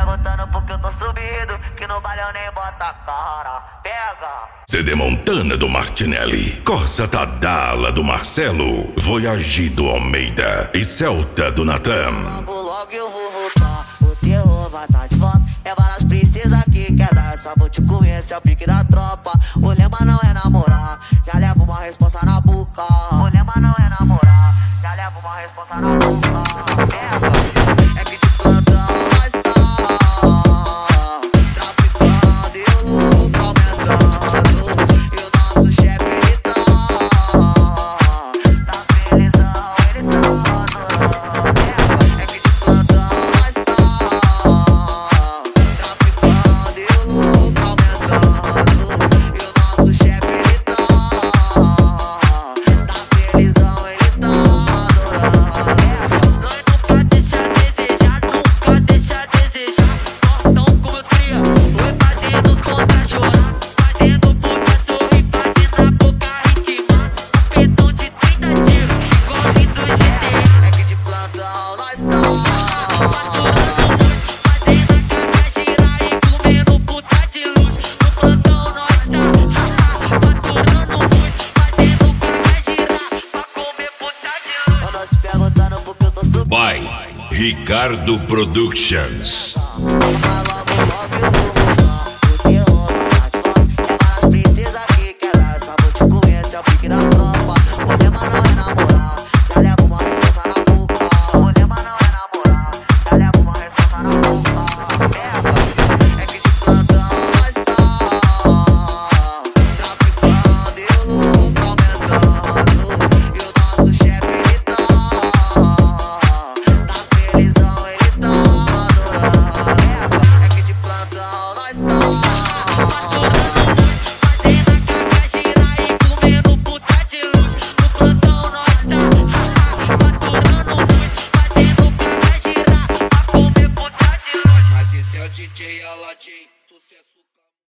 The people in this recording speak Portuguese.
perguntando porque eu tô subido, que no baile eu nem bota a cara. Pega! CD Montana do Martinelli, Corsa Tadala do Marcelo, Voyage do Almeida e Celta do Natan. Logo eu vou voltar, o terror vai tá de volta. É várias princesas que quer dar, só vou te conhecer, é o pique da tropa. O lema não é namorar, já levo uma responsa na boca. O lema não é namorar, já levo uma responsa na boca. É que de plantão nós tá traficando e o lucro aumentando. E o nosso chefe ele tá felizão, ele tá. É que de plantão nós tá traficando e o lucro aumentando. E o nosso chefe ele tá felizão, ele tá adorando. Nunca deixa a desejar, nunca deixa a desejar. Nós tão com meus cria, oi fazendo os contra chorar, fazendo puta sorrir, fazendo a boca ritmar. Apetão de 30 tiros, igualzinho do GTA. É que de plantão nós tá fazendo a caca girar e comendo puta de luxo. No plantão nós tá faturando muito, fazendo caca girar pra comer puta de luxo. Eu não se perguntando porque eu tô subindo. By Ricardo Productions. Logo eu vou voltar, o terror vai tá de volta. É várias princesas que quer dar, só vou te conhecer, é o pique da tropa. O lema não é namorar, já levo uma responsa na boca. O lema não é namorar, já levo uma responsa na boca. É que de plantão nós tá traficando e o lucro aumentando. E o nosso chefe ele tá felizão, ele tá adorando. É que de plantão nós tá fazendo a caca girar e comendo puta de luxo. No plantão nós tá faturando muito, fazendo caca girar pra comer puta de luxo. Mas esse é o DJ Aladim.